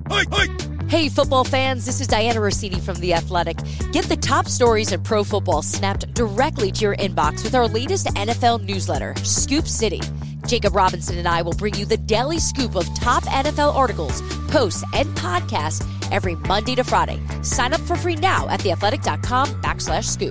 Hey, football fans, this is Diana Rossini from The Athletic. Get the top stories in pro football snapped directly to your inbox with our latest NFL newsletter, Scoop City. Jacob Robinson and I will bring you the daily scoop of top NFL articles, posts, and podcasts every Monday to Friday. Sign up for free now at theathletic.com/scoop.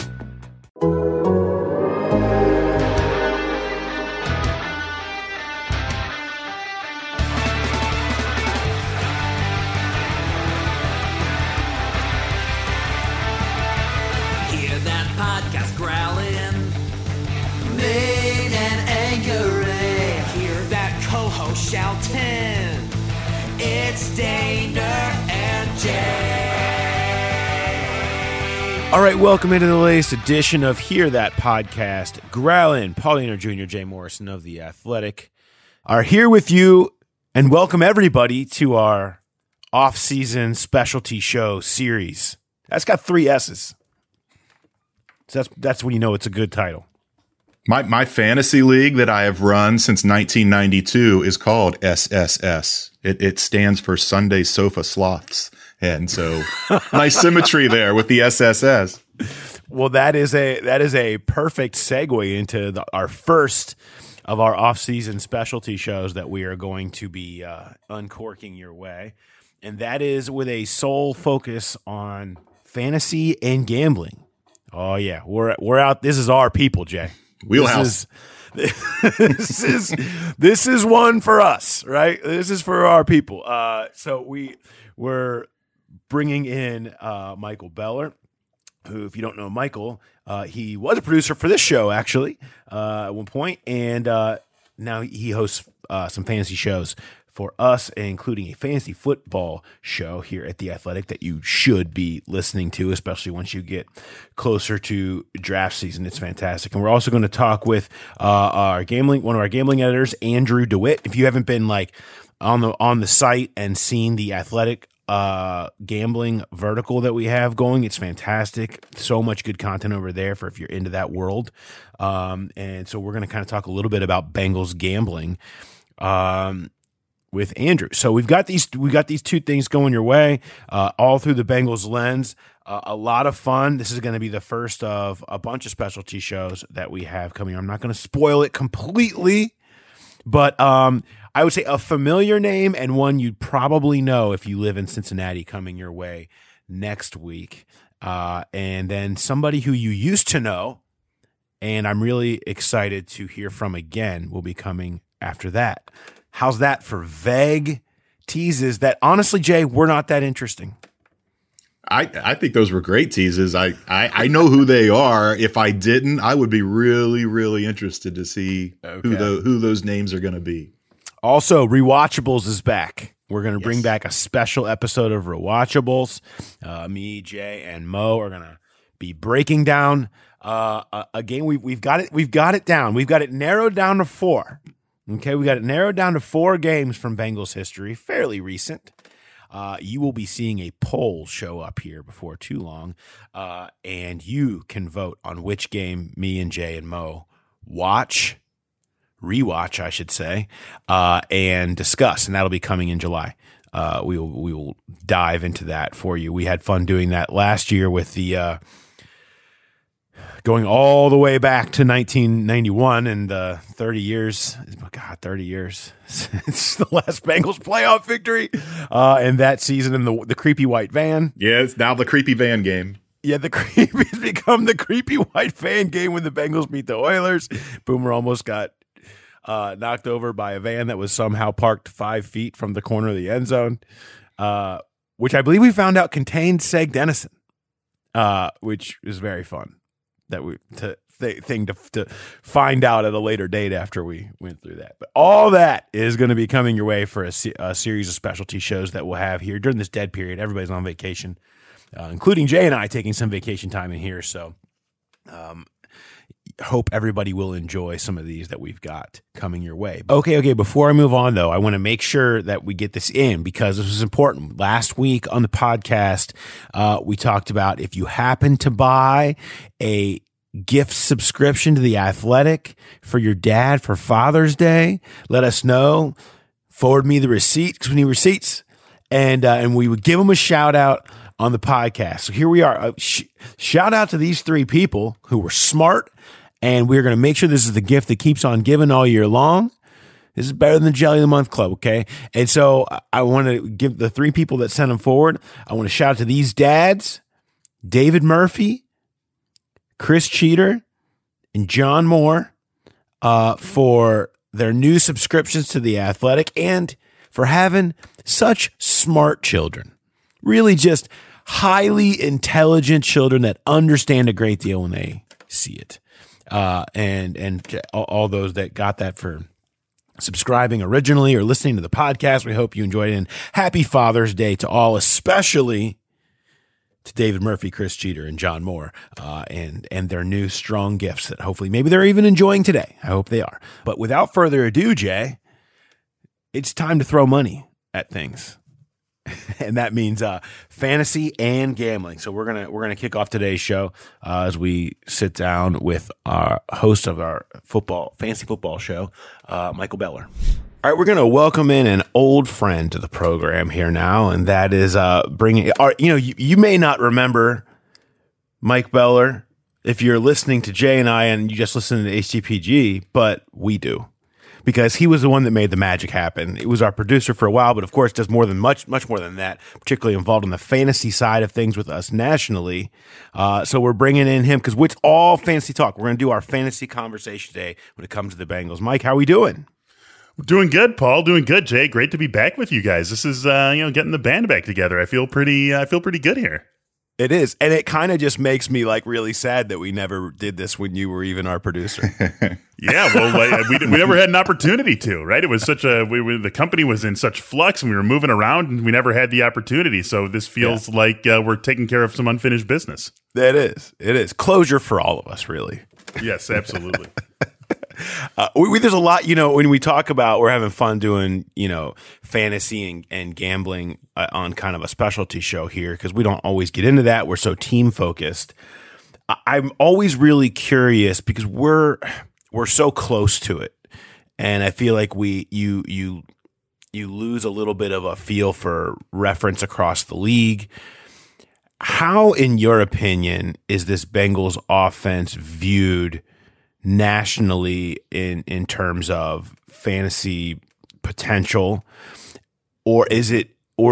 Hear that podcast growling, Maine and Anchorage. Hear that co-host shouting, it's Daner and Jay. All right, welcome into the latest edition of Hear That Podcast. Growlin, Paul Dehner Jr., Jay Morrison of The Athletic are here with you, and welcome everybody to our off-season specialty show series. That's got 3 S's. So that's when you know it's a good title. My fantasy league that I have run since 1992 is called SSS. It stands for Sunday Sofa Sloths. And so nice symmetry there with the SSS. Well, that is a perfect segue into our first of our off-season specialty shows that we are going to be uncorking your way. And that is with a sole focus on fantasy and gambling. Oh yeah, we're out. This is our people, Jay. Wheelhouse. This is one for us, right? This is for our people. So we're bringing in Michael Beller, who, if you don't know Michael, he was a producer for this show actually at one point, and now he hosts some fantasy shows for us, including a fantasy football show here at The Athletic that you should be listening to, especially once you get closer to draft season. It's fantastic. And we're also going to talk with one of our gambling editors, Andrew DeWitt. If you haven't been like on the site and seen The Athletic gambling vertical that we have going, it's fantastic. So much good content over there for if you're into that world. And so we're going to kind of talk a little bit about Bengals gambling with Andrew. So we've got these 2 things going your way, all through the Bengals lens. A lot of fun. This is going to be the first of a bunch of specialty shows that we have coming. I'm not going to spoil it completely, but I would say a familiar name and one you'd probably know if you live in Cincinnati coming your way next week. And then somebody who you used to know, and I'm really excited to hear from again, will be coming after that. How's that for vague teases that, honestly, Jay, were not that interesting? I think those were great teases. I know who they are. If I didn't, I would be really, really interested to see who those names are going to be. Also, Rewatchables is back. We're going to bring back a special episode of Rewatchables. Me, Jay, and Mo are going to be breaking down a game. We've got it down. We've got it narrowed down to 4. Okay, we got it narrowed down to 4 games from Bengals history, fairly recent. You will be seeing a poll show up here before too long, and you can vote on which game me and Jay and Mo rewatch, I should say, and discuss, and that'll be coming in July. We will dive into that for you. We had fun doing that last year with the going all the way back to 1991 and 30 years. God, 30 years since the last Bengals playoff victory in that season in the creepy white van. Yeah, it's now the creepy van game. Yeah, it's become the creepy white van game when the Bengals beat the Oilers. Boomer almost got knocked over by a van that was somehow parked 5 feet from the corner of the end zone, which I believe we found out contained Seg Dennison, which is very fun. Thing to find out at a later date after we went through that. But all that is going to be coming your way for a series of specialty shows that we'll have here during this dead period. Everybody's on vacation, including Jay and I taking some vacation time in here. So hope everybody will enjoy some of these that we've got coming your way. Okay. Before I move on, though, I want to make sure that we get this in because this was important. Last week on the podcast, we talked about if you happen to buy a gift subscription to The Athletic for your dad for Father's Day, let us know. Forward me the receipt because we need receipts. and we would give them a shout out on the podcast. So here we are. Shout out to these three people who were smart, and we're going to make sure this is the gift that keeps on giving all year long. This is better than the Jelly of the Month Club, okay? And so I want to give the three people that sent them forward, I want to shout out to these dads, David Murphy, Chris Cheater, and John Moore, for their new subscriptions to The Athletic and for having such smart children. Really just highly intelligent children that understand a great deal when they see it. And all those that got that for subscribing originally or listening to the podcast. We hope you enjoyed it. And happy Father's Day to all, especially to David Murphy, Chris Cheater, and John Moore, and their new strong gifts that hopefully maybe they're even enjoying today. I hope they are. But without further ado, Jay, it's time to throw money at things. And that means fantasy and gambling. So we're gonna kick off today's show as we sit down with our host of our fantasy football show, Michael Beller. All right, we're going to welcome in an old friend to the program here now, and that is bringing. You may not remember Mike Beller if you're listening to Jay and I, and you just listen to HTPG, but we do. Because he was the one that made the magic happen. It was our producer for a while, but of course does more than much more than that, particularly involved in the fantasy side of things with us nationally. So we're bringing in him because it's all fantasy talk. We're going to do our fantasy conversation today when it comes to the Bengals. Mike, how are we doing? Doing good, Paul. Doing good, Jay. Great to be back with you guys. This is getting the band back together. I feel pretty good here. It is. And it kind of just makes me really sad that we never did this when you were even our producer. Yeah, well, we never had an opportunity to, right? It was the company was in such flux and we were moving around and we never had the opportunity. So this feels like we're taking care of some unfinished business. It is. It is. Closure for all of us, really. Yes, absolutely. There's a lot, when we talk about we're having fun doing, fantasy and gambling on kind of a specialty show here because we don't always get into that. We're so team focused. I'm always really curious because we're so close to it, and I feel like you lose a little bit of a feel for reference across the league. How, in your opinion, is this Bengals offense viewed nationally in terms of fantasy potential, or is it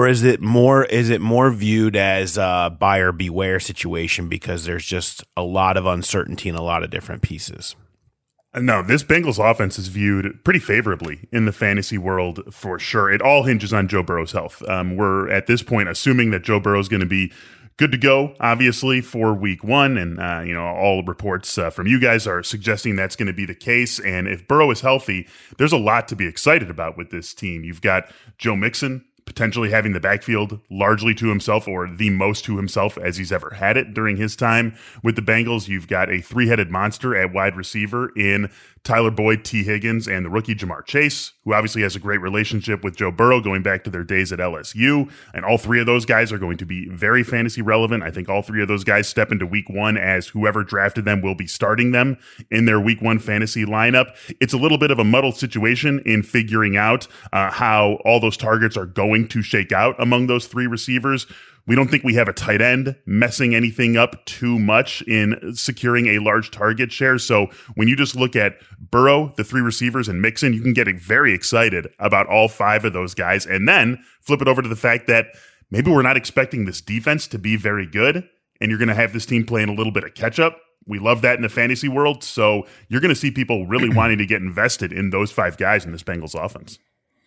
more viewed as a buyer beware situation because there's just a lot of uncertainty in a lot of different pieces? No, this Bengals offense is viewed pretty favorably in the fantasy world for sure. It all hinges on Joe Burrow's health. We're at this point assuming that Joe Burrow is going to be good to go, obviously, for week one. And, all reports from you guys are suggesting that's going to be the case. And if Burrow is healthy, there's a lot to be excited about with this team. You've got Joe Mixon potentially having the backfield largely to himself or the most to himself as he's ever had it during his time with the Bengals. You've got a three-headed monster at wide receiver in Tyler Boyd, T. Higgins, and the rookie Jamar Chase, who obviously has a great relationship with Joe Burrow going back to their days at LSU. And all three of those guys are going to be very fantasy relevant. I think all three of those guys step into week one as whoever drafted them will be starting them in their week one fantasy lineup. It's a little bit of a muddled situation in figuring out how all those targets are going to shake out among those three receivers. We don't think we have a tight end messing anything up too much in securing a large target share. So when you just look at Burrow, the three receivers, and Mixon, you can get very excited about all five of those guys. And then flip it over to the fact that maybe we're not expecting this defense to be very good, and you're going to have this team playing a little bit of catch up. We love that in the fantasy world. So you're going to see people really wanting to get invested in those five guys in this Bengals offense.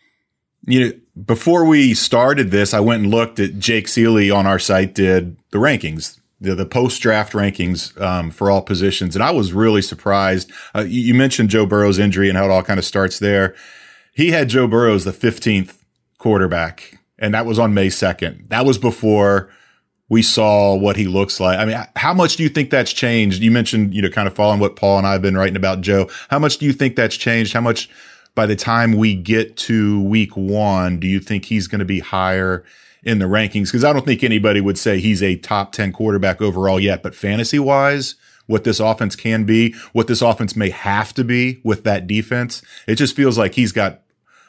Before we started this, I went and looked at Jake Seeley on our site, did the rankings, the post-draft rankings for all positions. And I was really surprised. You mentioned Joe Burrow's injury and how it all kind of starts there. He had Joe Burrow as the 15th quarterback, and that was on May 2nd. That was before we saw what he looks like. I mean, how much do you think that's changed? You mentioned, kind of following what Paul and I have been writing about Joe. How much do you think that's changed? How much by the time we get to week one, do you think he's going to be higher in the rankings? Because I don't think anybody would say he's a top 10 quarterback overall yet, but fantasy wise, what this offense can be, what this offense may have to be with that defense, it just feels like he's got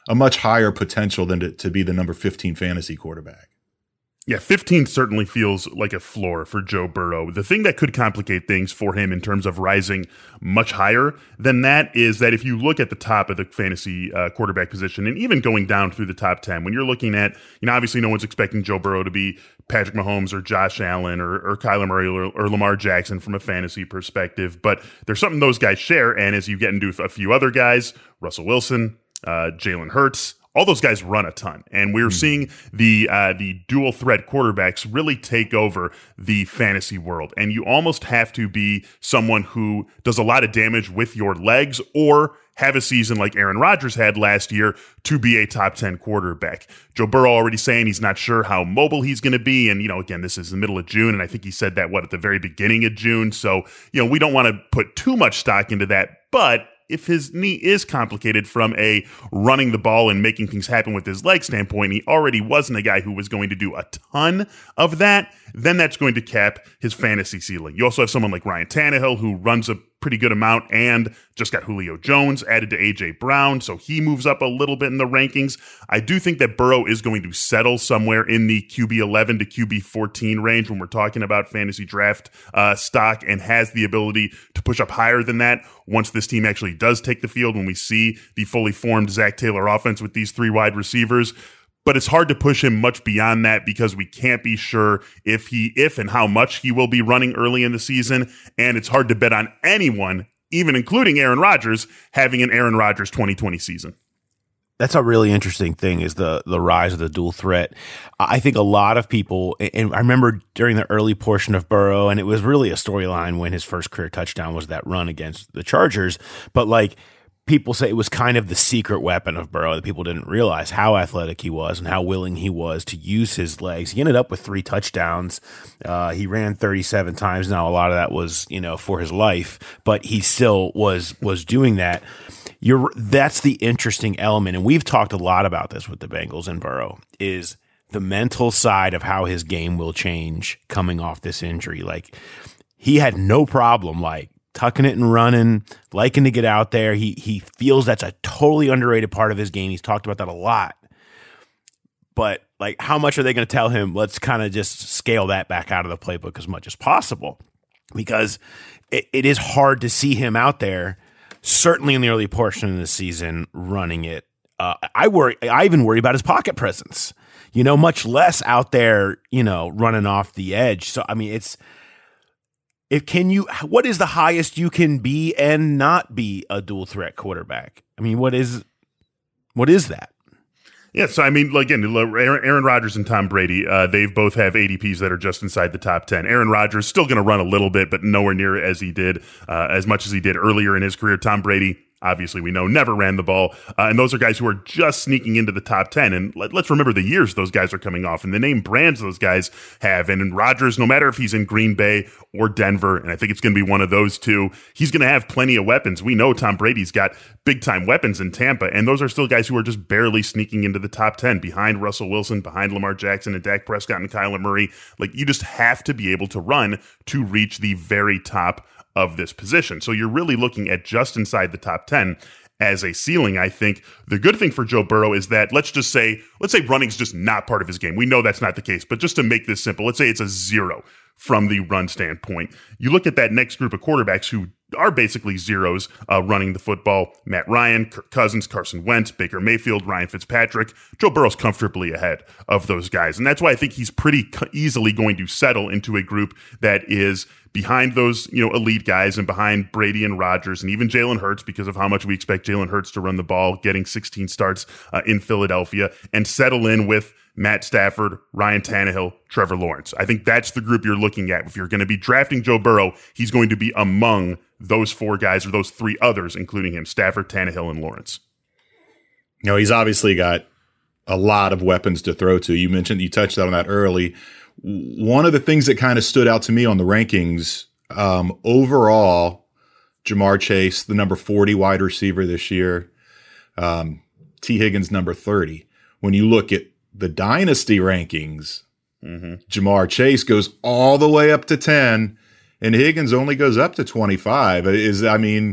a much higher potential than to be the number 15 fantasy quarterback. Yeah, 15 certainly feels like a floor for Joe Burrow. The thing that could complicate things for him in terms of rising much higher than that is that if you look at the top of the fantasy quarterback position and even going down through the top 10, when you're looking at, obviously no one's expecting Joe Burrow to be Patrick Mahomes or Josh Allen or Kyler Murray or Lamar Jackson from a fantasy perspective, but there's something those guys share. And as you get into a few other guys, Russell Wilson, Jalen Hurts, all those guys run a ton, and we're seeing the dual threat quarterbacks really take over the fantasy world. And you almost have to be someone who does a lot of damage with your legs or have a season like Aaron Rodgers had last year to be a top 10 quarterback. Joe Burrow already saying he's not sure how mobile he's going to be. And, again, this is the middle of June, and I think he said that, at the very beginning of June. So, we don't want to put too much stock into that, but if his knee is complicated from a running the ball and making things happen with his leg standpoint, he already wasn't a guy who was going to do a ton of that, then that's going to cap his fantasy ceiling. You also have someone like Ryan Tannehill who runs a pretty good amount and just got Julio Jones added to A.J. Brown, so he moves up a little bit in the rankings. I do think that Burrow is going to settle somewhere in the QB 11 to QB 14 range when we're talking about fantasy draft stock, and has the ability to push up higher than that once this team actually does take the field, when we see the fully formed Zach Taylor offense with these three wide receivers. But it's hard to push him much beyond that because we can't be sure if and how much he will be running early in the season. And it's hard to bet on anyone, even including Aaron Rodgers, having an Aaron Rodgers 2020 season. That's a really interesting thing, is the rise of the dual threat. I think a lot of people, and I remember during the early portion of Burrow, and it was really a storyline when his first career touchdown was that run against the Chargers, but people say it was kind of the secret weapon of Burrow, that people didn't realize how athletic he was and how willing he was to use his legs. He ended up with 3 touchdowns. He ran 37 times. Now, a lot of that was, for his life, but he still was doing that. That's the interesting element. And we've talked a lot about this with the Bengals and Burrow, is the mental side of how his game will change coming off this injury. He had no problem, tucking it and running, liking to get out there. He feels that's a totally underrated part of his game. He's talked about that a lot. But how much are they going to tell him? Let's kind of just scale that back out of the playbook as much as possible, because it is hard to see him out there, certainly in the early portion of the season, running it. I even worry about his pocket presence, much less out there, running off the edge. So, what is the highest you can be and not be a dual threat quarterback? What is that? Yeah, so again, Aaron Rodgers and Tom Brady, they both have ADPs that are just inside the top 10. Aaron Rodgers still going to run a little bit, but nowhere near as much as he did earlier in his career. Tom Brady, obviously, we know, never ran the ball. And those are guys who are just sneaking into the top 10. And let's remember the years those guys are coming off and the name brands those guys have. And in Rodgers, no matter if he's in Green Bay or Denver, and I think it's going to be one of those two, he's going to have plenty of weapons. We know Tom Brady's got big-time weapons in Tampa, and those are still guys who are just barely sneaking into the top 10 behind Russell Wilson, behind Lamar Jackson and Dak Prescott and Kyler Murray. You just have to be able to run to reach the very top of this position. So you're really looking at just inside the top 10 as a ceiling. I think the good thing for Joe Burrow is that let's say running's just not part of his game. We know that's not the case, but just to make this simple, let's say it's a 0 from the run standpoint. You look at that next group of quarterbacks who are basically zeros running the football: Matt Ryan, Kirk Cousins, Carson Wentz, Baker Mayfield, Ryan Fitzpatrick. Joe Burrow's comfortably ahead of those guys. And that's why I think he's pretty easily going to settle into a group that is behind those, elite guys and behind Brady and Rodgers and even Jalen Hurts, because of how much we expect Jalen Hurts to run the ball, getting 16 starts in Philadelphia, and settle in with Matt Stafford, Ryan Tannehill, Trevor Lawrence. I think that's the group you're looking at. If you're going to be drafting Joe Burrow, he's going to be among those 4 guys, or those 3 others, including him: Stafford, Tannehill, and Lawrence. He's obviously got a lot of weapons to throw to. You touched on that early. One of the things that kind of stood out to me on the rankings, overall, Ja'Marr Chase, the number 40 wide receiver this year, T. Higgins, number 30. When you look at the dynasty rankings, Ja'Marr Chase goes all the way up to 10, and Higgins only goes up to 25.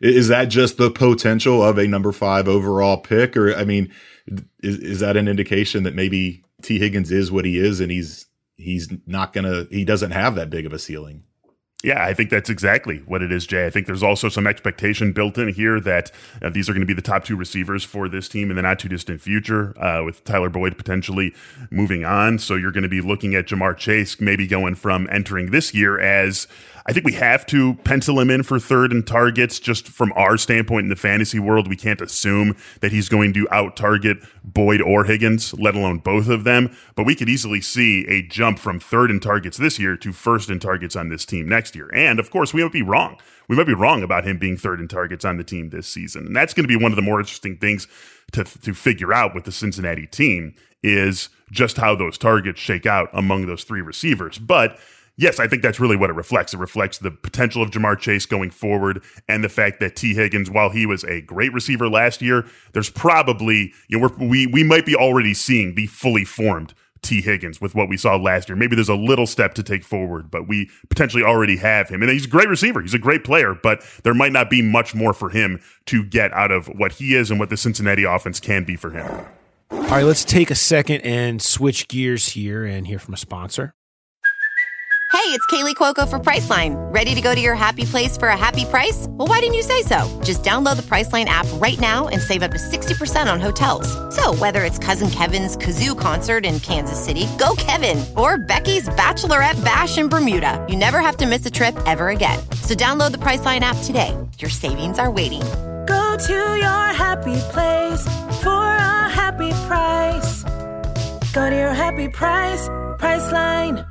is that just the potential of a number 5 overall pick? Or, I mean, is that an indication that maybe T. Higgins is what he is and he doesn't have that big of a ceiling? Yeah, I think that's exactly what it is, Jay. I think there's also some expectation built in here that these are going to be the top 2 receivers for this team in the not too distant future, with Tyler Boyd potentially moving on. So you're going to be looking at Ja'Marr Chase maybe going from entering this year as, I think we have to pencil him in for 3rd in targets just from our standpoint in the fantasy world. We can't assume that he's going to out-target Boyd or Higgins, let alone both of them. But we could easily see a jump from 3rd in targets this year to 1st in targets on this team next year. And, of course, we might be wrong. We might be wrong about him being 3rd in targets on the team this season. And that's going to be one of the more interesting things to figure out with the Cincinnati team is just how those targets shake out among those 3 receivers. But yes, I think that's really what it reflects. It reflects the potential of Ja'Marr Chase going forward and the fact that T. Higgins, while he was a great receiver last year, there's probably, we might be already seeing the fully formed T. Higgins with what we saw last year. Maybe there's a little step to take forward, but we potentially already have him. And he's a great receiver. He's a great player, but there might not be much more for him to get out of what he is and what the Cincinnati offense can be for him. All right, let's take a second and switch gears here and hear from a sponsor. Hey, it's Kaylee Cuoco for Priceline. Ready to go to your happy place for a happy price? Well, why didn't you say so? Just download the Priceline app right now and save up to 60% on hotels. So whether it's Cousin Kevin's Kazoo Concert in Kansas City, go Kevin, or Becky's Bachelorette Bash in Bermuda, you never have to miss a trip ever again. So download the Priceline app today. Your savings are waiting. Go to your happy place for a happy price. Go to your happy price, Priceline.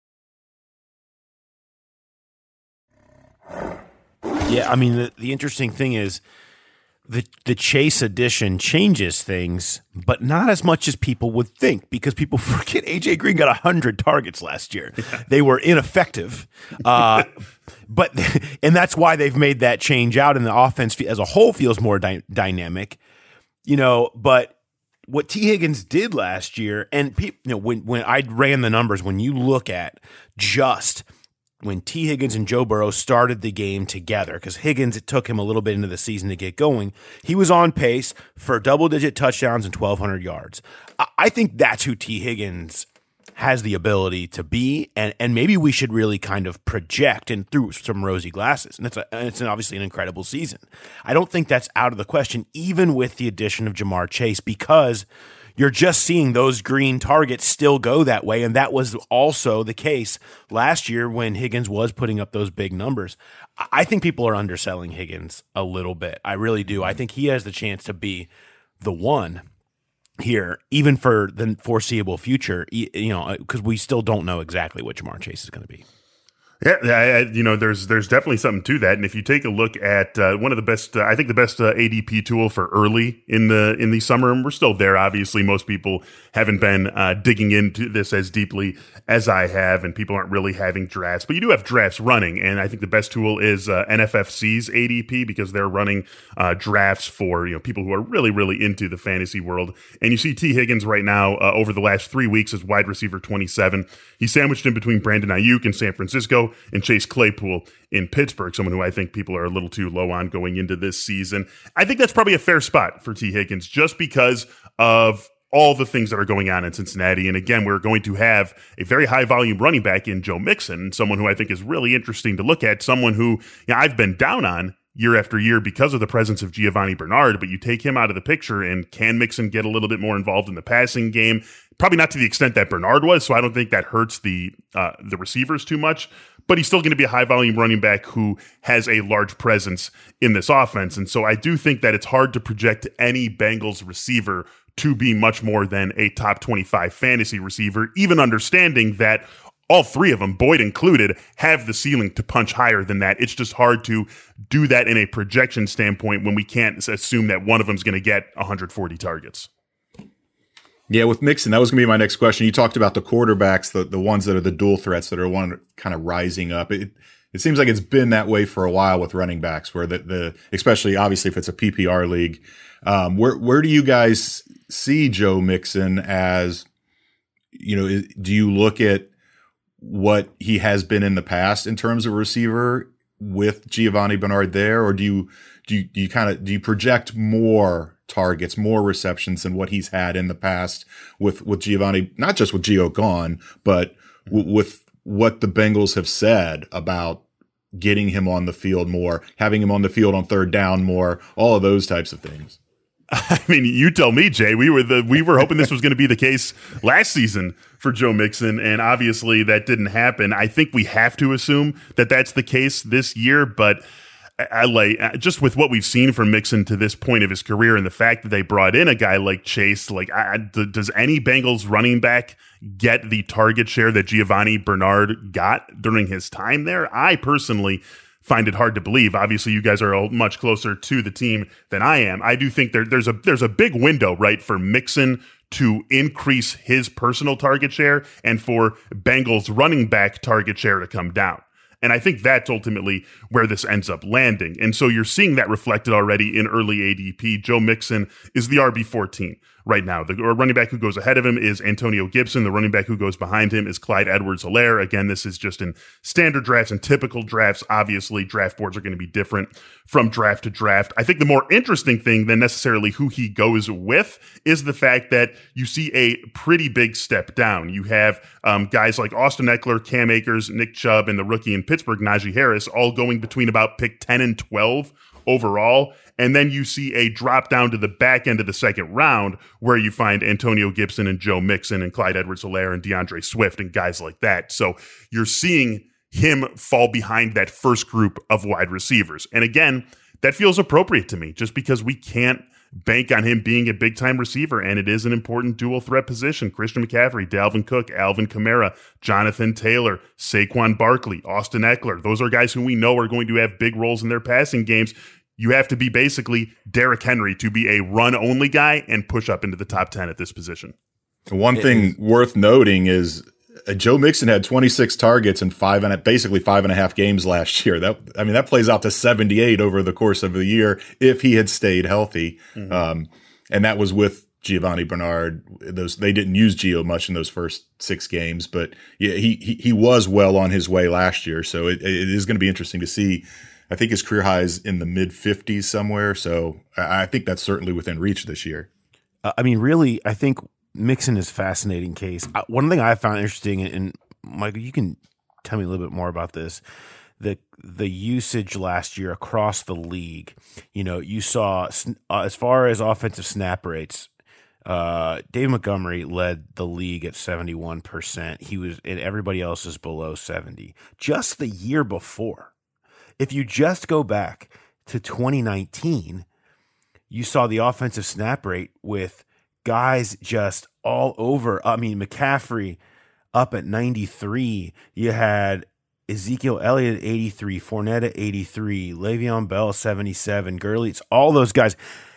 Yeah, I mean, the interesting thing is the Chase edition changes things, but not as much as people would think, because people forget A.J. Green got 100 targets last year. Yeah. They were ineffective, and that's why they've made that change out, and the offense as a whole feels more dynamic, but what T. Higgins did last year, and when I ran the numbers, when you look at just when T. Higgins and Joe Burrow started the game together, because Higgins, it took him a little bit into the season to get going, he was on pace for double-digit touchdowns and 1,200 yards. I think that's who T. Higgins has the ability to be, and maybe we should really kind of project and through some rosy glasses. And it's obviously an incredible season. I don't think that's out of the question, even with the addition of Ja'Marr Chase, because you're just seeing those green targets still go that way, and that was also the case last year when Higgins was putting up those big numbers. I think people are underselling Higgins a little bit. I really do. I think he has the chance to be the one here, even for the foreseeable future, because we still don't know exactly what Ja'Marr Chase is going to be. Yeah, there's definitely something to that. And if you take a look at one of the best, I think the best ADP tool for early in the summer, and we're still there. Obviously, most people haven't been digging into this as deeply as I have, and people aren't really having drafts. But you do have drafts running, and I think the best tool is NFFC's ADP, because they're running drafts for people who are really, really into the fantasy world. And you see T. Higgins right now over the last 3 weeks as wide receiver 27. He's sandwiched in between Brandon Ayuk in San Francisco and Chase Claypool in Pittsburgh, someone who I think people are a little too low on going into this season. I think that's probably a fair spot for T. Higgins just because of all the things that are going on in Cincinnati. And again, we're going to have a very high volume running back in Joe Mixon, someone who I think is really interesting to look at, someone who I've been down on year after year because of the presence of Giovanni Bernard, but you take him out of the picture, and can Mixon get a little bit more involved in the passing game? Probably not to the extent that Bernard was, so I don't think that hurts the receivers too much, but he's still going to be a high-volume running back who has a large presence in this offense, and so I do think that it's hard to project any Bengals receiver to be much more than a top 25 fantasy receiver, even understanding that all 3 of them, Boyd included, have the ceiling to punch higher than that. It's just hard to do that in a projection standpoint when we can't assume that one of them is going to get 140 targets. Yeah, with Mixon, that was going to be my next question. You talked about the quarterbacks, the ones that are the dual threats that are one kind of rising up. It seems like it's been that way for a while with running backs, where the especially obviously if it's a PPR league. Where do you guys see Joe Mixon as? Do you look at what he has been in the past in terms of receiver, with Giovanni Bernard there, or do you project more targets, more receptions than what he's had in the past with Giovanni, not just with Gio gone, but with what the Bengals have said about getting him on the field more, having him on the field on third down more, all of those types of things? I mean, you tell me, Jay. We were hoping this was going to be the case last season for Joe Mixon, and obviously that didn't happen. I think we have to assume that that's the case this year, but just with what we've seen from Mixon to this point of his career and the fact that they brought in a guy like Chase, does any Bengals running back get the target share that Giovanni Bernard got during his time there? I personally find it hard to believe. Obviously, you guys are all much closer to the team than I am. I do think there's a big window, right, for Mixon to increase his personal target share and for Bengals running back target share to come down. And I think that's ultimately where this ends up landing. And so you're seeing that reflected already in early ADP. Joe Mixon is the RB14 right now. The running back who goes ahead of him is Antonio Gibson. The running back who goes behind him is Clyde Edwards-Helaire. Again, this is just in standard drafts and typical drafts. Obviously, draft boards are going to be different from draft to draft. I think the more interesting thing than necessarily who he goes with is the fact that you see a pretty big step down. You have guys like Austin Eckler, Cam Akers, Nick Chubb, and the rookie in Pittsburgh, Najee Harris, all going between about pick 10 and 12 overall. And then you see a drop down to the back end of the second round where you find Antonio Gibson and Joe Mixon and Clyde Edwards-Helaire and DeAndre Swift and guys like that. So you're seeing him fall behind that first group of wide receivers. And again, that feels appropriate to me just because we can't bank on him being a big-time receiver, and it is an important dual-threat position. Christian McCaffrey, Dalvin Cook, Alvin Kamara, Jonathan Taylor, Saquon Barkley, Austin Eckler. Those are guys who we know are going to have big roles in their passing games. You have to be basically Derrick Henry to be a run-only guy and push up into the top 10 at this position. One thing worth noting is Joe Mixon had 26 targets in basically 5.5 games last year. That plays out to 78 over the course of the year if he had stayed healthy. Mm-hmm. And that was with Giovanni Bernard. They didn't use Gio much in those first 6 games, but yeah, he was well on his way last year. So it is going to be interesting to see. I think his career high is in the mid 50s somewhere. So I think that's certainly within reach this year. Really, I think Mixon is a fascinating case. One thing I found interesting, and Michael, you can tell me a little bit more about this, the usage last year across the league. You saw as far as offensive snap rates, Dave Montgomery led the league at 71%. And everybody else is below 70. Just the year before, if you just go back to 2019, you saw the offensive snap rate with guys just all over. McCaffrey up at 93. You had Ezekiel Elliott at 83, Fournette at 83, Le'Veon Bell 77, Gurley. It's all those guys.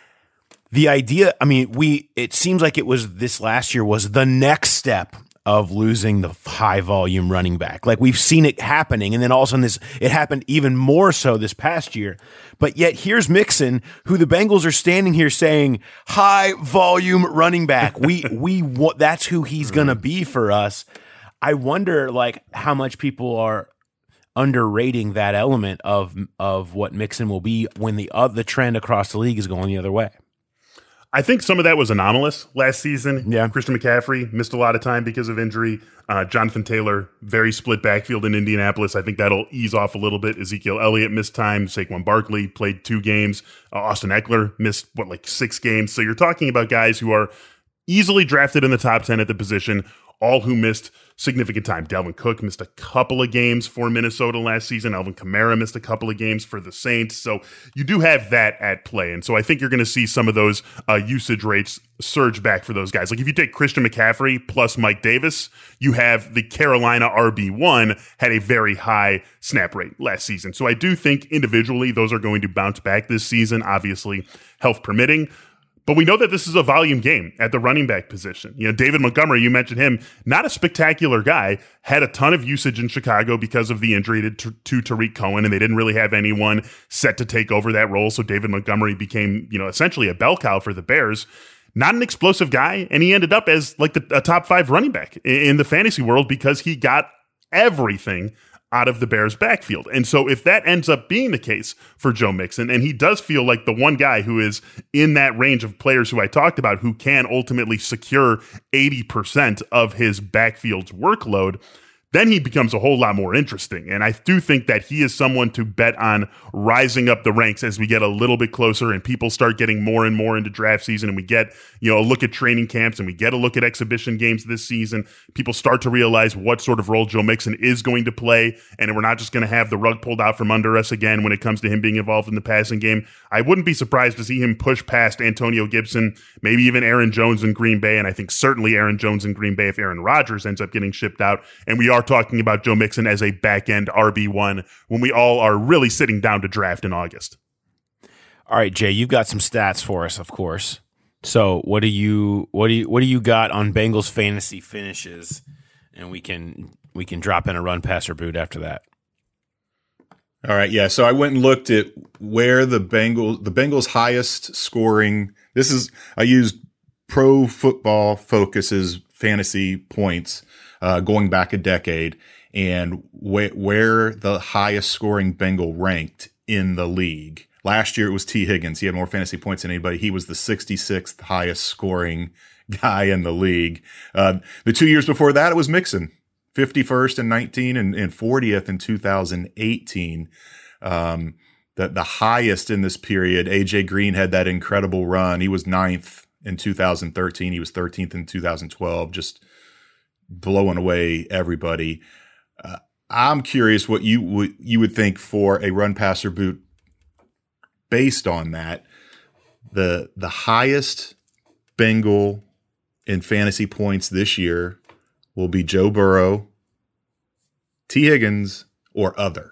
The idea, it seems like it was this last year was the next step of losing the high volume running back. Like we've seen it happening. And then all of a sudden it happened even more so this past year. But yet here's Mixon, who the Bengals are standing here saying high volume running back. That's who he's going to be for us. I wonder how much people are underrating that element of what Mixon will be when the trend across the league is going the other way. I think some of that was anomalous last season. Yeah. Christian McCaffrey missed a lot of time because of injury. Jonathan Taylor, very split backfield in Indianapolis. I think that'll ease off a little bit. Ezekiel Elliott missed time. Saquon Barkley played 2 games. Austin Eckler missed, 6 games. So you're talking about guys who are easily drafted in the top 10 at the position, all who missed significant time. Dalvin Cook missed a couple of games for Minnesota last season. Alvin Kamara missed a couple of games for the Saints. So you do have that at play. And so I think you're going to see some of those usage rates surge back for those guys. Like if you take Christian McCaffrey plus Mike Davis, you have the Carolina RB1 had a very high snap rate last season. So I do think individually those are going to bounce back this season, obviously health permitting. But we know that this is a volume game at the running back position. David Montgomery, you mentioned him, not a spectacular guy, had a ton of usage in Chicago because of the injury to Tariq Cohen, and they didn't really have anyone set to take over that role. So David Montgomery became, essentially a bell cow for the Bears. Not an explosive guy, and he ended up as a top 5 running back in the fantasy world because he got everything out of the Bears' backfield. And so if that ends up being the case for Joe Mixon, and he does feel like the one guy who is in that range of players who I talked about who can ultimately secure 80% of his backfield's workload, then he becomes a whole lot more interesting. And I do think that he is someone to bet on rising up the ranks as we get a little bit closer and people start getting more and more into draft season, and we get, a look at training camps and we get a look at exhibition games this season. People start to realize what sort of role Joe Mixon is going to play, and we're not just going to have the rug pulled out from under us again when it comes to him being involved in the passing game. I wouldn't be surprised to see him push past Antonio Gibson, maybe even Aaron Jones in Green Bay, and I think certainly Aaron Jones in Green Bay if Aaron Rodgers ends up getting shipped out. And we are talking about Joe Mixon as a back-end RB1 when we all are really sitting down to draft in August. All right, Jay, you've got some stats for us, of course. So what do you got on Bengals fantasy finishes? And we can drop in a run, pass, or boot after that. All right, yeah. So I went and looked at where the Bengals highest scoring. I used Pro Football Focus's fantasy points going back a decade, and where the highest scoring Bengal ranked in the league. Last year it was T. Higgins. He had more fantasy points than anybody. He was the 66th highest scoring guy in the league. The 2 years before that it was Mixon, 51st in 19 and 40th in 2018. The highest in this period, AJ Green had that incredible run. He was 9th in 2013. He was 13th in 2012, just blowing away everybody. I'm curious what you would think for a run, pass, or boot based on that. The highest Bengal in fantasy points this year will be Joe Burrow, T. Higgins, or other.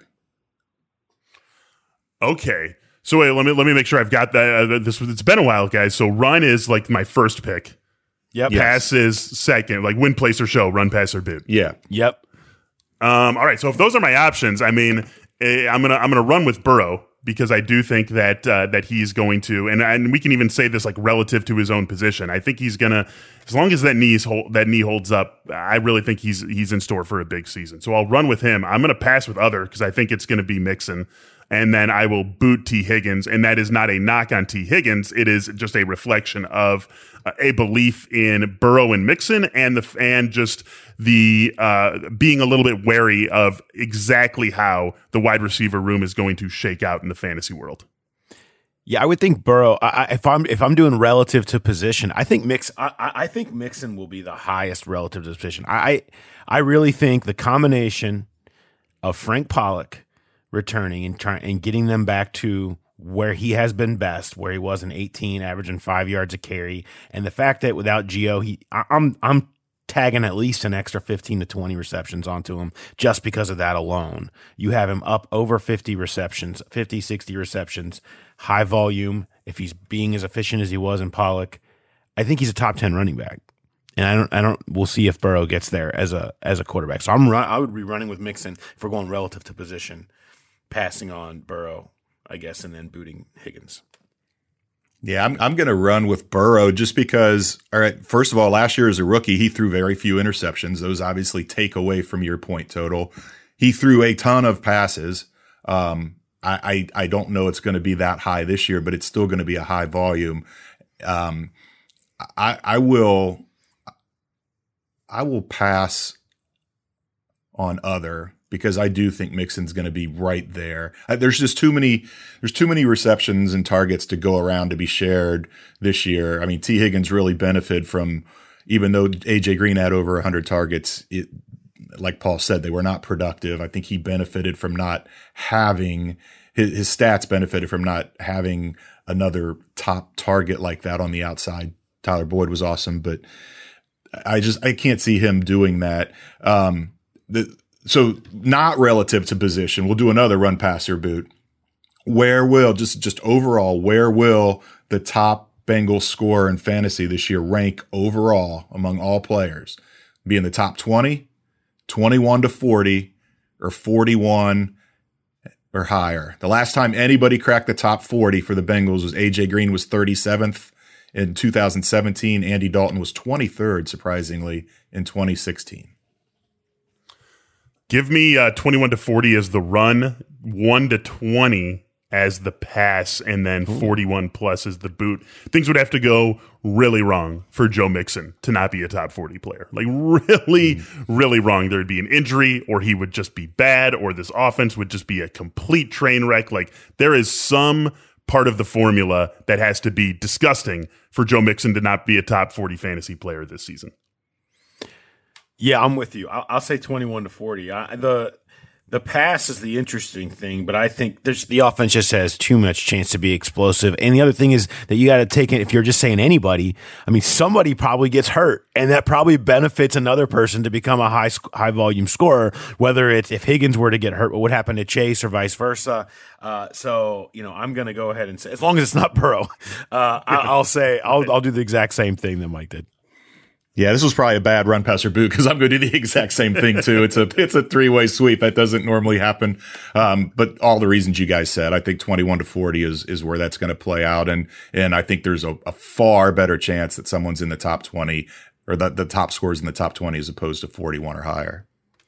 Okay. So wait, let me make sure I've got that. It's been a while, guys. So run is like my first pick. Yep. Pass is second, like win, place, or show, run, pass, or boot. Yeah. Yep. All right. So if those are my options, I mean, I'm gonna run with Burrow because I do think that he's going to, and we can even say this like relative to his own position. I think he's gonna, as long as that knee holds up, I really think he's in store for a big season. So I'll run with him. I'm gonna pass with other because I think it's gonna be Mixon. And then I will boot T. Higgins, and that is not a knock on T. Higgins. It is just a reflection of a belief in Burrow and Mixon, and just the being a little bit wary of exactly how the wide receiver room is going to shake out in the fantasy world. Yeah, I would think Burrow. If I'm doing relative to position, I think Mixon will be the highest relative to position. I really think the combination of Frank Pollock returning and getting them back to where he has been best, where he was in 18, averaging 5 yards a carry, and the fact that without Gio, I'm tagging at least an extra 15 to 20 receptions onto him just because of that alone. You have him up over 50 receptions, 50, 60 receptions, high volume. If he's being as efficient as he was in Pollock, I think he's a top 10 running back. And we'll see if Burrow gets there as a quarterback. So I would be running with Mixon if we're going relative to position, passing on Burrow, I guess, and then booting Higgins. Yeah, I'm going to run with Burrow just because, all right, first of all, last year as a rookie, he threw very few interceptions. Those obviously take away from your point total. He threw a ton of passes. I don't know it's going to be that high this year, but it's still going to be a high volume. I will pass on other, because I do think Mixon's going to be right there. There's too many receptions and targets to go around to be shared this year. I mean, T. Higgins really benefited from, even though AJ Green had over 100 targets, like Paul said, they were not productive. I think he benefited from not having his stats benefited from not having another top target like that on the outside. Tyler Boyd was awesome, but I can't see him doing that. So not relative to position, we'll do another run, pass, or boot. Where will, just overall, where will the top Bengals scorer in fantasy this year rank overall among all players? Be in the top 20, 21 to 40, or 41 or higher? The last time anybody cracked the top 40 for the Bengals was AJ Green was 37th in 2017. Andy Dalton was 23rd, surprisingly, in 2016. Give me 21-40 as the run, 1-20 as the pass, and then 41 plus as the boot. Things would have to go really wrong for Joe Mixon to not be a top 40 player. Like really, really wrong. There'd be an injury, or he would just be bad, or this offense would just be a complete train wreck. Like there is some part of the formula that has to be disgusting for Joe Mixon to not be a top 40 fantasy player this season. Yeah, I'm with you. I'll say 21-40. The pass is the interesting thing, but I think the offense just has too much chance to be explosive. And the other thing is that you got to take it, if you're just saying anybody, I mean, somebody probably gets hurt, and that probably benefits another person to become a high volume scorer, whether it's if Higgins were to get hurt, what would happen to Chase or vice versa. So, I'm going to go ahead and say, as long as it's not Burrow, I'll say I'll do the exact same thing that Mike did. Yeah, this was probably a bad run passer boot because I'm going to do the exact same thing too. It's a 3-way sweep that doesn't normally happen. But all the reasons you guys said, I think 21-40 is where that's going to play out, and I think there's a far better chance that someone's in the top 20 or the top scores in the top 20 as opposed to 41 or higher.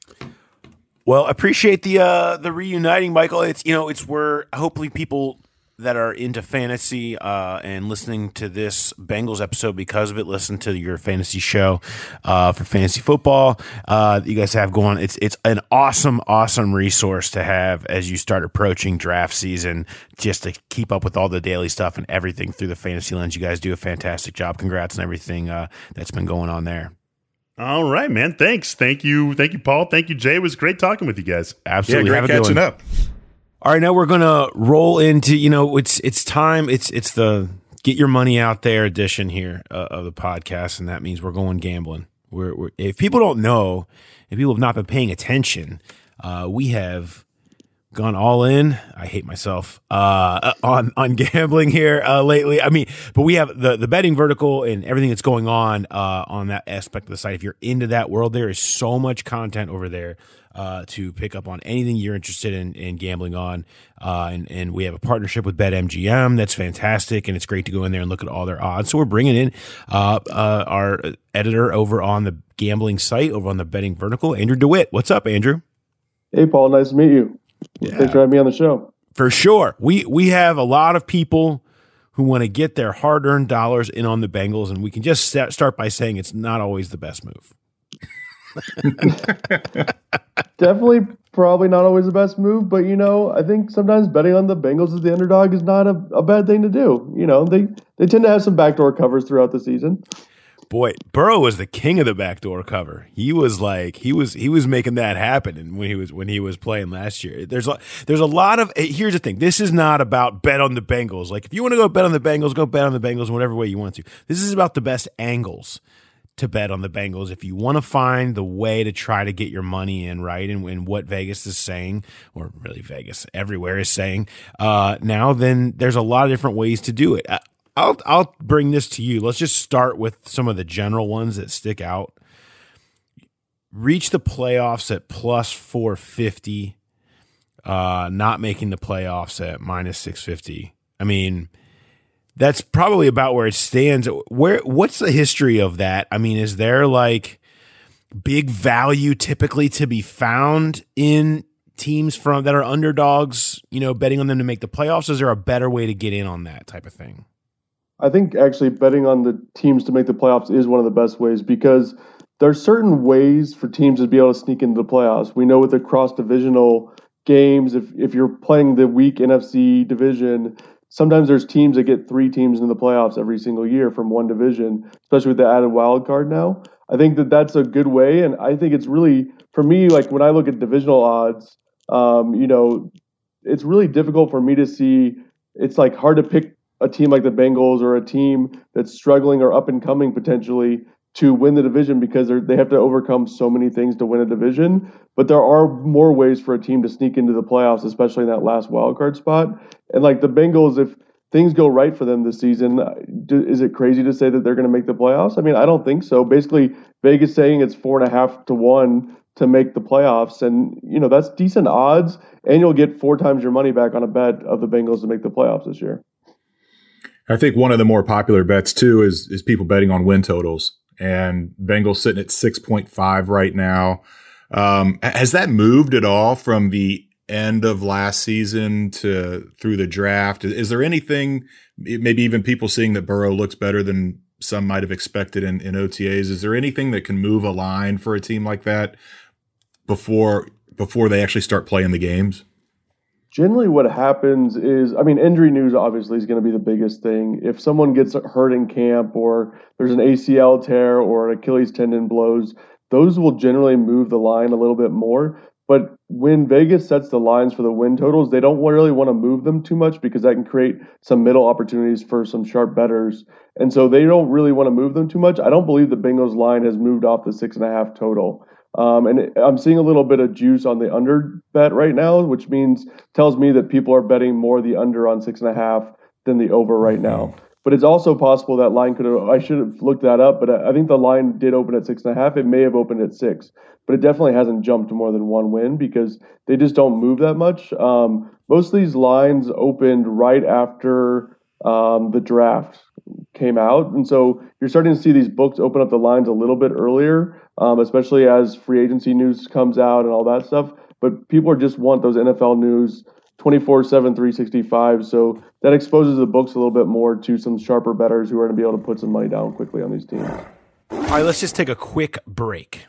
Well, appreciate the reuniting, Michael. It's where hopefully people that are into fantasy and listening to this Bengals episode because of it, listen to your fantasy show for fantasy football you guys have going. It's an awesome resource to have as you start approaching draft season, just to keep up with all the daily stuff and everything through the fantasy lens. You guys do a fantastic job. Congrats on everything that's been going on there. All right, man. Thanks. Thank you, Paul. Thank you, Jay. It was great talking with you guys. Absolutely. Yeah, great catching up. All right, now we're gonna roll into it's time. It's the get your money out there edition here of the podcast, and that means we're going gambling. We're if people don't know, if people have not been paying attention, we have gone all in. I hate myself on gambling here lately. I mean, but we have the betting vertical and everything that's going on that aspect of the site. If you're into that world, there is so much content over there to pick up on anything you're interested in gambling on. And we have a partnership with BetMGM. That's fantastic. And it's great to go in there and look at all their odds. So we're bringing in our editor over on the gambling site, over on the betting vertical, Andrew DeWitt. What's up, Andrew? Hey, Paul. Nice to meet you. Yeah. Thanks for having me on the show. For sure. We have a lot of people who want to get their hard-earned dollars in on the Bengals, and we can just start by saying it's not always the best move. Definitely probably not always the best move, but, I think sometimes betting on the Bengals as the underdog is not a bad thing to do. They tend to have some backdoor covers throughout the season. Boy, Burrow was the king of the backdoor cover. He was making that happen when he was playing last year. There's a lot of here's the thing. This is not about bet on the Bengals. Like if you want to go bet on the Bengals, go bet on the Bengals in whatever way you want to. This is about the best angles to bet on the Bengals. If you want to find the way to try to get your money in, right, and what Vegas is saying, or really Vegas everywhere is saying now, then there's a lot of different ways to do it. I'll bring this to you. Let's just start with some of the general ones that stick out. Reach the playoffs at plus 450, not making the playoffs at minus 650. I mean, that's probably about where it stands. What's the history of that? I mean, is there like big value typically to be found in teams that are underdogs, betting on them to make the playoffs? Is there a better way to get in on that type of thing? I think actually betting on the teams to make the playoffs is one of the best ways because there's certain ways for teams to be able to sneak into the playoffs. We know with the cross-divisional games, if you're playing the weak NFC division, sometimes there's teams that get 3 teams in the playoffs every single year from one division, especially with the added wild card now. I think that's a good way, and I think it's really, for me, like when I look at divisional odds, it's really difficult for me to see. It's like hard to pick a team like the Bengals or a team that's struggling or up and coming potentially to win the division because they have to overcome so many things to win a division. But there are more ways for a team to sneak into the playoffs, especially in that last wild card spot. And like the Bengals, if things go right for them this season, is it crazy to say that they're going to make the playoffs? I mean, I don't think so. Basically, Vegas saying it's 4.5 to 1 to make the playoffs. And, that's decent odds. And you'll get 4 times your money back on a bet of the Bengals to make the playoffs this year. I think one of the more popular bets too is people betting on win totals, and Bengals sitting at 6.5 right now. Has that moved at all from the end of last season to through the draft? Is there anything, maybe even people seeing that Burrow looks better than some might have expected in OTAs? Is there anything that can move a line for a team like that before they actually start playing the games? Generally what happens is, injury news obviously is going to be the biggest thing. If someone gets hurt in camp or there's an ACL tear or an Achilles tendon blows, those will generally move the line a little bit more. But when Vegas sets the lines for the win totals, they don't really want to move them too much because that can create some middle opportunities for some sharp bettors. And so they don't really want to move them too much. I don't believe the Bengals line has moved off the 6.5 total. I'm seeing a little bit of juice on the under bet right now, which tells me that people are betting more the under on 6.5 than the over right now. But it's also possible that line I should have looked that up, but I think the line did open at 6.5. It may have opened at 6, but it definitely hasn't jumped to more than one win because they just don't move that much. Most of these lines opened right after the draft came out. And so you're starting to see these books open up the lines a little bit earlier, especially as free agency news comes out and all that stuff. But people just want those NFL news 24/7, 365. So that exposes the books a little bit more to some sharper bettors who are going to be able to put some money down quickly on these teams. All right, let's just take a quick break.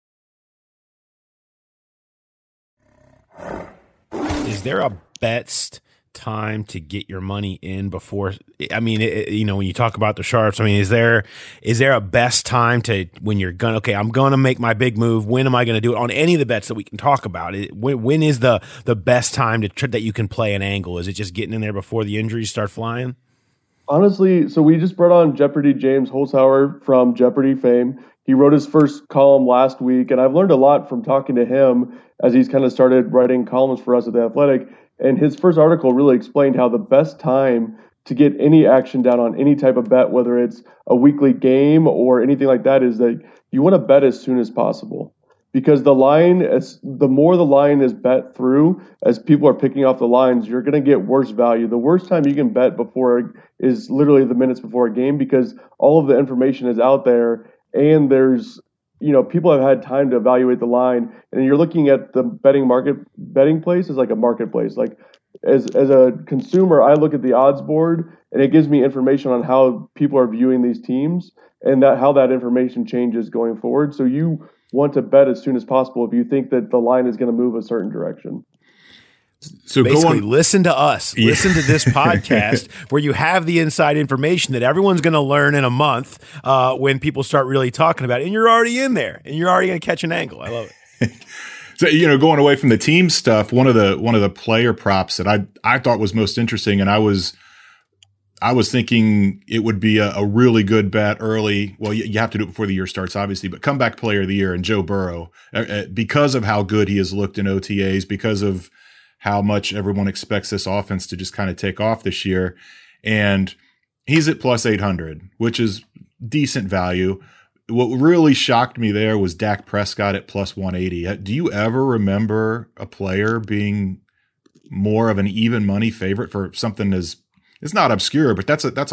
Is there a best time to get your money in before? When you talk about the sharps, is there a best time to when you're I'm gonna make my big move? When am I gonna do it on any of the bets that we can talk about? When is the best time that you can play an angle? Is it just getting in there before the injuries start flying? Honestly, so we just brought on Jeopardy James Holzhauer from Jeopardy fame. He wrote his first column last week, and I've learned a lot from talking to him as he's kind of started writing columns for us at The Athletic. And his first article really explained how the best time to get any action down on any type of bet, whether it's a weekly game or anything like that, is that you want to bet as soon as possible. Because the more the line is bet through, as people are picking off the lines, you're going to get worse value. The worst time you can bet before is literally the minutes before a game because all of the information is out there and there's people have had time to evaluate the line, and you're looking at the betting place as like a marketplace. Like as a consumer, I look at the odds board and it gives me information on how people are viewing these teams and how that information changes going forward. So you want to bet as soon as possible if you think that the line is going to move a certain direction. So basically, listen to us. Yeah. Listen to this podcast where you have the inside information that everyone's going to learn in a month when people start really talking about it. And you're already in there, and you're already going to catch an angle. I love it. So, going away from the team stuff, one of the player props that I thought was most interesting, and I was thinking it would be a really good bet early. Well, you have to do it before the year starts, obviously, but comeback player of the year and Joe Burrow, because of how good he has looked in OTAs, because of how much everyone expects this offense to just kind of take off this year. And he's at plus 800, which is decent value. What really shocked me there was Dak Prescott at plus 180. Do you ever remember a player being more of an even money favorite for something it's not obscure, but that's a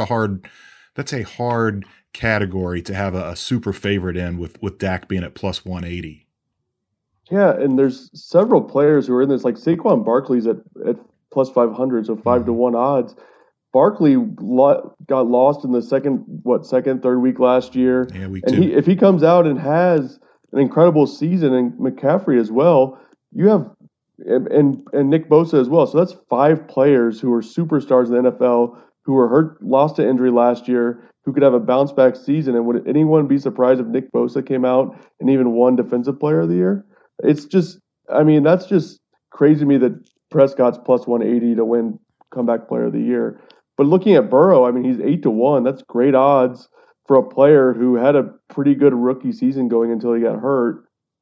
hard category to have a super favorite in with Dak being at plus 180. Yeah, and there's several players who are in this, like Saquon Barkley's at plus 500, so 5-1 odds. Barkley got lost in the second, third week last year. Yeah, week and two. If he comes out and has an incredible season, and McCaffrey as well, you have and Nick Bosa as well. So that's 5 players who are superstars in the NFL who were hurt, lost to injury last year, who could have a bounce back season. And would anyone be surprised if Nick Bosa came out and even won Defensive Player of the Year? It's just, that's just crazy to me that Prescott's plus 180 to win Comeback Player of the Year. But looking at Burrow, he's 8-1. That's great odds for a player who had a pretty good rookie season going until he got hurt.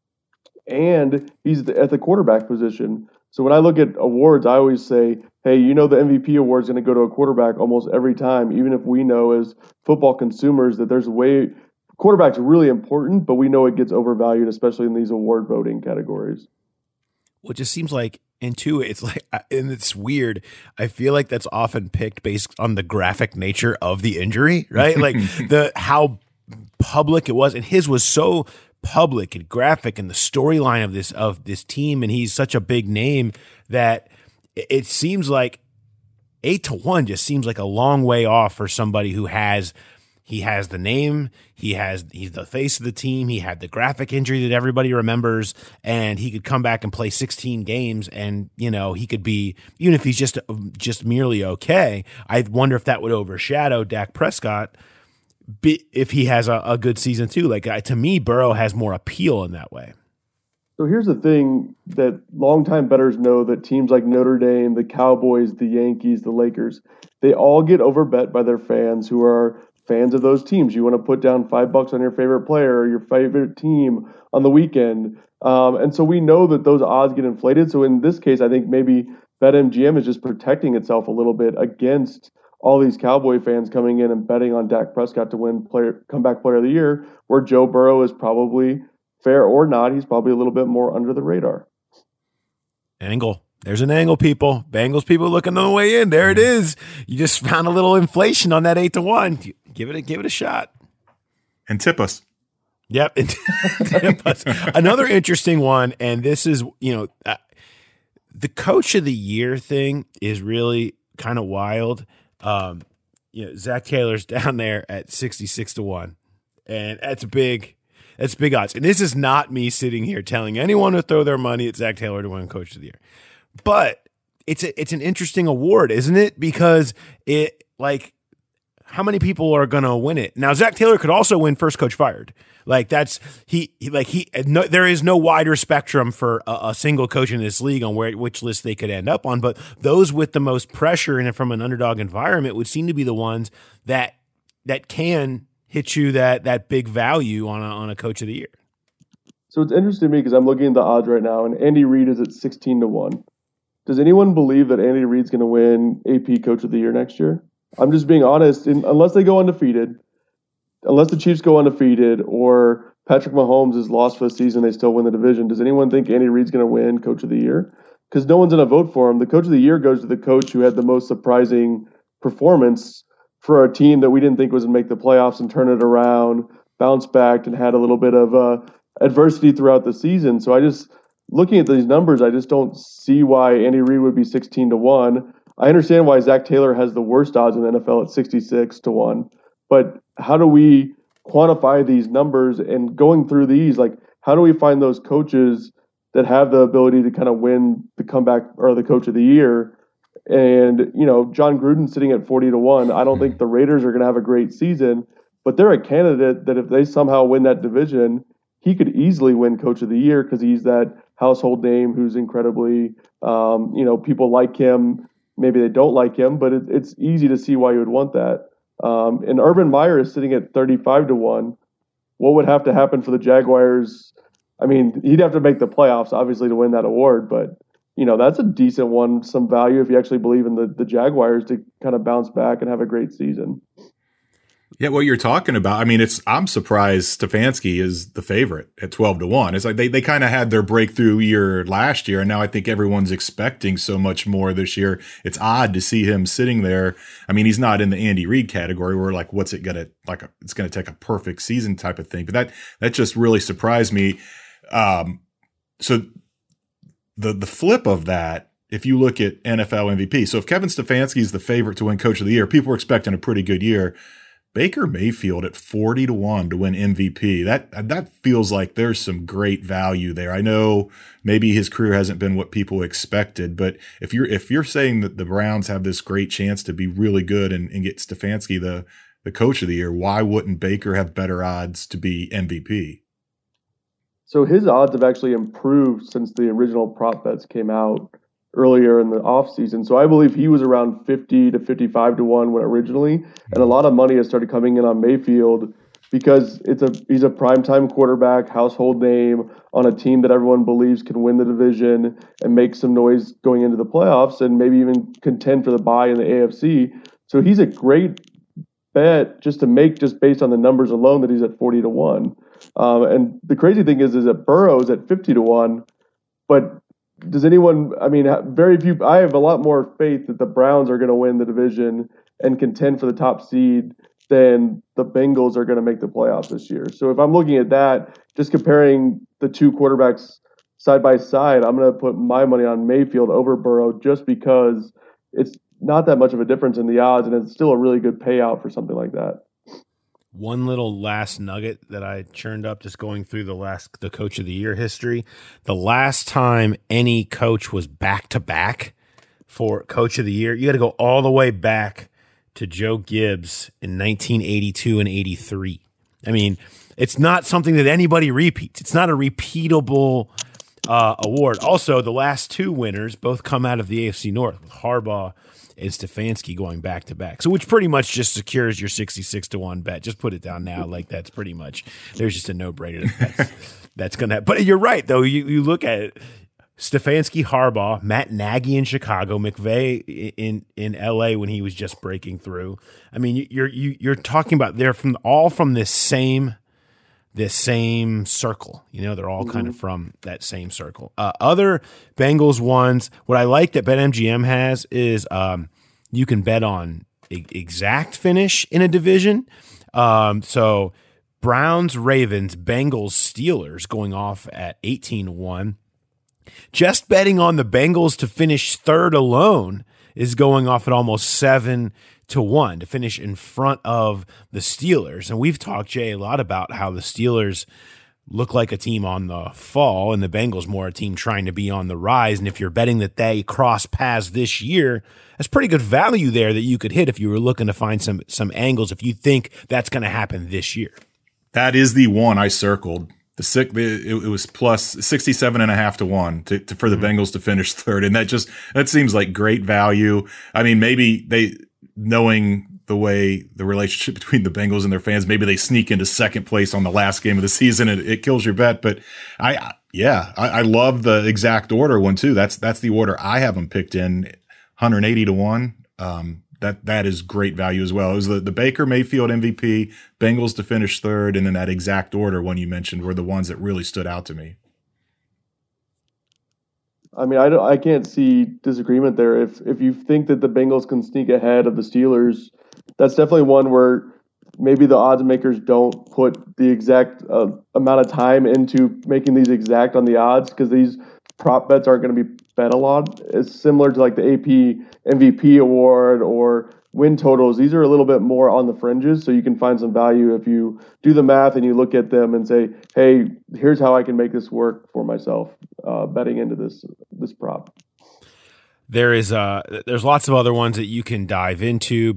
And he's at the quarterback position. So when I look at awards, I always say, hey, the MVP award is going to go to a quarterback almost every time, even if we know as football consumers that there's quarterback's really important, but we know it gets overvalued, especially in these award voting categories. Well, it just seems like, and two, it's like, and it's weird. I feel like that's often picked based on the graphic nature of the injury, right? Like how public it was, and his was so public and graphic and the storyline of this team, and he's such a big name that it seems like 8-1 just seems like a long way off for somebody who has the name, he's the face of the team, he had the graphic injury that everybody remembers, and he could come back and play 16 games, and he could be, even if he's just merely okay. I wonder if that would overshadow Dak Prescott if he has a good season too. Like, to me, Burrow has more appeal in that way. So here's the thing that longtime bettors know, that teams like Notre Dame, the Cowboys, the Yankees, the Lakers, they all get overbet by their fans who are fans of those teams. You want to put down $5 on your favorite player or your favorite team on the weekend. And so we know that those odds get inflated. So in this case, I think maybe BetMGM is just protecting itself a little bit against all these Cowboy fans coming in and betting on Dak Prescott to win comeback player of the year, where Joe Burrow is probably, fair or not, he's probably a little bit more under the radar. Angle. There's an angle, people. Bengals people looking on the way in. There it is. You just found a little inflation on that 8-1. Give it a shot. And tip us. Yep. Tip us. Another interesting one, and this is, the coach of the year thing is really kind of wild. Zach Taylor's down there at 66-1, and that's big odds. And this is not me sitting here telling anyone to throw their money at Zach Taylor to win Coach of the Year, but it's an interesting award, isn't it? Because how many people are going to win it? Now, Zach Taylor could also win First Coach Fired. Like, that's there is no wider spectrum for a single coach in this league on which list they could end up on. But those with the most pressure and from an underdog environment would seem to be the ones that can hit you that big value on a Coach of the Year. So it's interesting to me because I'm looking at the odds right now, and Andy Reid is at 16-1. Does anyone believe that Andy Reid's going to win AP Coach of the Year next year? I'm just being honest. Unless they go undefeated, unless the Chiefs go undefeated, or Patrick Mahomes is lost for the season, they still win the division. Does anyone think Andy Reid's going to win Coach of the Year? Because no one's going to vote for him. The Coach of the Year goes to the coach who had the most surprising performance for a team that we didn't think was going to make the playoffs and turn it around, bounce back, and had a little bit of adversity throughout the season. So looking at these numbers, I just don't see why Andy Reid would be 16-1. I understand why Zach Taylor has the worst odds in the NFL at 66-1, but how do we quantify these numbers? And going through these, how do we find those coaches that have the ability to kind of win the comeback or the Coach of the Year? And, John Gruden sitting at 40-1, I don't think the Raiders are going to have a great season, but they're a candidate that if they somehow win that division, he could easily win Coach of the Year because he's that household name who's incredibly, people like him. Maybe they don't like him, but it's easy to see why you would want that. And Urban Meyer is sitting at 35-1. What would have to happen for the Jaguars? I mean, he'd have to make the playoffs, obviously, to win that award, but that's a decent one, some value if you actually believe in the Jaguars to kind of bounce back and have a great season. Yeah, what you're talking about, I mean, I'm surprised Stefanski is the favorite at 12-1. It's like they kind of had their breakthrough year last year, and now I think everyone's expecting so much more this year. It's odd to see him sitting there. I mean, he's not in the Andy Reid category where it's going to take a perfect season type of thing, but that just really surprised me. So the flip of that, if you look at NFL MVP, so if Kevin Stefanski is the favorite to win Coach of the Year, people are expecting a pretty good year. Baker Mayfield at 40-1 to win MVP. That feels like there's some great value there. I know maybe his career hasn't been what people expected, but if you're saying that the Browns have this great chance to be really good and get Stefanski the Coach of the Year, why wouldn't Baker have better odds to be MVP? So his odds have actually improved since the original prop bets came out earlier in the offseason. So I believe he was around 50 to 55-1 when originally, and a lot of money has started coming in on Mayfield because he's a primetime quarterback, household name on a team that everyone believes can win the division and make some noise going into the playoffs and maybe even contend for the bye in the AFC. So he's a great bet just to make just based on the numbers alone that he's at 40-1. And the crazy thing is that Burrow's at 50-1, but does anyone, very few, I have a lot more faith that the Browns are going to win the division and contend for the top seed then the Bengals are going to make the playoffs this year. So if I'm looking at that, just comparing the two quarterbacks side by side, I'm going to put my money on Mayfield over Burrow just because it's not that much of a difference in the odds, and it's still a really good payout for something like that. One little last nugget that I churned up just going through the Coach of the Year history. The last time any coach was back-to-back for Coach of the Year, you got to go all the way back to Joe Gibbs in 1982 and 83. I mean, it's not something that anybody repeats. It's not a repeatable award. Also, the last two winners both come out of the AFC North, with Harbaugh and Stefanski going back to back. So which pretty much just secures your 66-1 bet. Just put it down now. Like that's pretty much, there's just a no-brainer. That's going to happen. But you're right, though. You look at it, Stefanski, Harbaugh, Matt Nagy in Chicago, McVay in LA when he was just breaking through. I mean, you're talking about they're from this same circle. You know, they're all kind of from that same circle. Other Bengals ones, what I like that BetMGM has is you can bet on exact finish in a division. So Browns, Ravens, Bengals, Steelers going off at 18-1. Just betting on the Bengals to finish third alone is going off at almost 7-1 to finish in front of the Steelers. And we've talked, Jay, a lot about how the Steelers look like a team on the fall and the Bengals more a team trying to be on the rise. And if you're betting that they cross paths this year, that's pretty good value there that you could hit if you were looking to find some angles if you think that's going to happen this year. That is the one I circled. It was plus 67.5 to 1 for the Bengals to finish third. And that seems like great value. I mean, maybe knowing the way the relationship between the Bengals and their fans, maybe they sneak into second place on the last game of the season and it kills your bet. But I love the exact order one too. That's the order I have them picked in 180 to 1. That is great value as well. It was the Baker Mayfield MVP, Bengals to finish third, and then that exact order one you mentioned were the ones that really stood out to me. I mean, I can't see disagreement there. If you think that the Bengals can sneak ahead of the Steelers, that's definitely one where maybe the odds makers don't put the exact amount of time into making these exact on the odds because these prop bets aren't going to be bet a lot. It's similar to like the AP MVP award or win totals. These are a little bit more on the fringes, so you can find some value if you do the math and you look at them and say, hey, here's how I can make this work for myself betting into this prop. There's lots of other ones that you can dive into.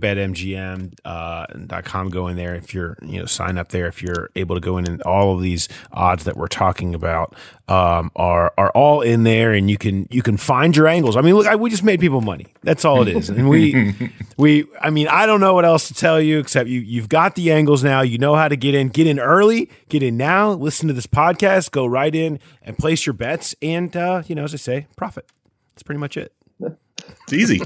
BetMGM.com. Go in there if you're sign up there if you're able to go in, and all of these odds that we're talking about are all in there, and you can find your angles. I mean, look, we just made people money. That's all it is, and we I mean, I don't know what else to tell you except you've got the angles now. You know how to get in early, get in now. Listen to this podcast, go right in and place your bets, and as I say, profit. That's pretty much it. It's easy.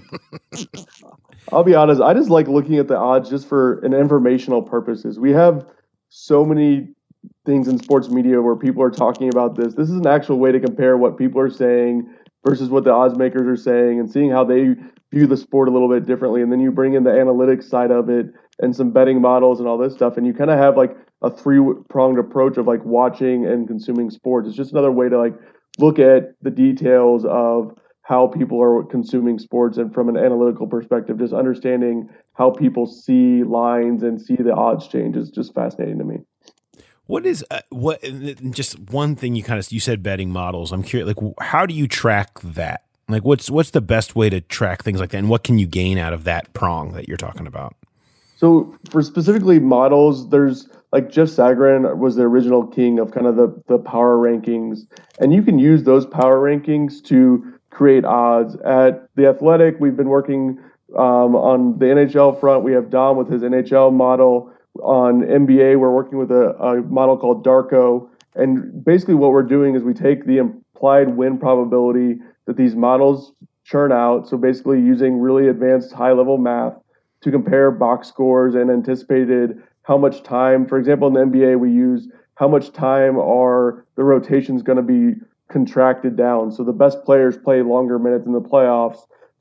I'll be honest. I just like looking at the odds just for an informational purposes. We have so many things in sports media where people are talking about this. This is an actual way to compare what people are saying versus what the odds makers are saying and seeing how they view the sport a little bit differently. And then you bring in the analytics side of it and some betting models and all this stuff. And you kind of have like a three-pronged approach of like watching and consuming sports. It's just another way to like look at the details of how people are consuming sports, and from an analytical perspective, just understanding how people see lines and see the odds change is just fascinating to me. What is just one thing you said betting models. I'm curious, like how do you track that? Like what's the best way to track things like that, and what can you gain out of that prong that you're talking about? So for specifically models, there's like Jeff Sagarin was the original king of kind of the power rankings, and you can use those power rankings to create odds. At The Athletic, we've been working on the NHL front. We have Dom with his NHL model. On NBA, we're working with a model called Darko. And basically what we're doing is we take the implied win probability that these models churn out, so basically using really advanced high-level math to compare box scores and anticipated how much time. For example, in the NBA, we use how much time are the rotations going to be contracted down. So the best players play longer minutes in the playoffs.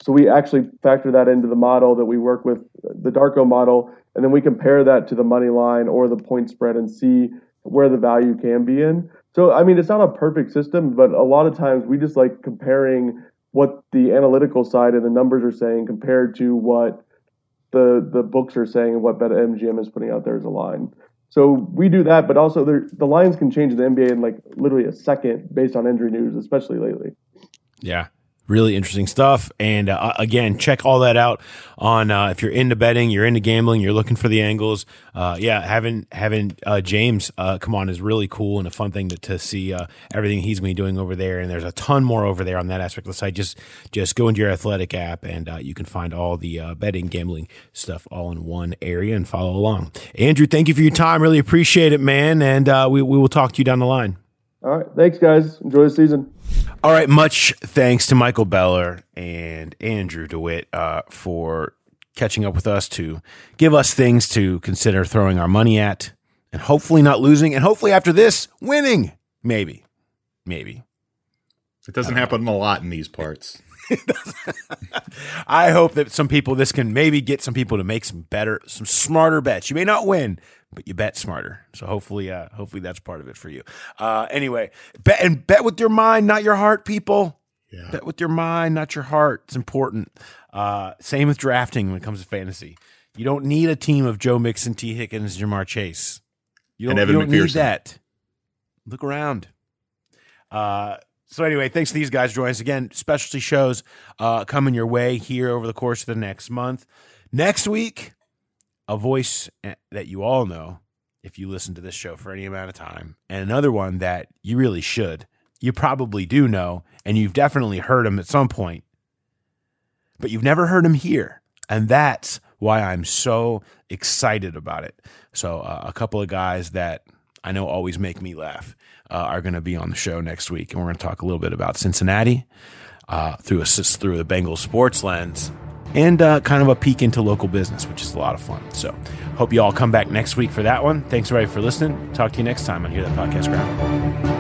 So we actually factor that into the model that we work with, the Darko model, and then we compare that to the money line or the point spread and see where the value can be in. So, I mean, it's not a perfect system, but a lot of times we just like comparing what the analytical side and the numbers are saying compared to what the books are saying and what BetMGM is putting out there as a line. So we do that, but also the lines can change in the NBA in like literally a second based on injury news, especially lately. Yeah. Really interesting stuff. And again, check all that out on if you're into betting, you're into gambling, you're looking for the angles. Having James come on is really cool and a fun thing to see everything he's going to be doing over there. And there's a ton more over there on that aspect of the site. Just go into your Athletic app and you can find all the betting, gambling stuff all in one area and follow along. Andrew, thank you for your time. Really appreciate it, man. And we will talk to you down the line. All right. Thanks, guys. Enjoy the season. All right. Much thanks to Michael Beller and Andrew DeWitt for catching up with us to give us things to consider throwing our money at and hopefully not losing. And hopefully after this, winning. Maybe. It doesn't happen a lot in these parts. I hope that this can maybe get some people to make some smarter bets. You may not win, but you bet smarter. So hopefully that's part of it for you. Anyway, bet with your mind, not your heart, people. Yeah. Bet with your mind, not your heart. It's important. Same with drafting when it comes to fantasy. You don't need a team of Joe Mixon, T. Higgins, Jamar Chase. You don't need that. Look around. So anyway, thanks to these guys joining us again. Specialty shows coming your way here over the course of the next month. Next week, a voice that you all know if you listen to this show for any amount of time, and another one that you really should. You probably do know, and you've definitely heard him at some point, but you've never heard him here, and that's why I'm so excited about it. So a couple of guys that I know always make me laugh are going to be on the show next week, and we're going to talk a little bit about Cincinnati through the Bengals sports lens and kind of a peek into local business, which is a lot of fun. So hope you all come back next week for that one. Thanks, everybody, for listening. Talk to you next time on Hear That Podcast Ground.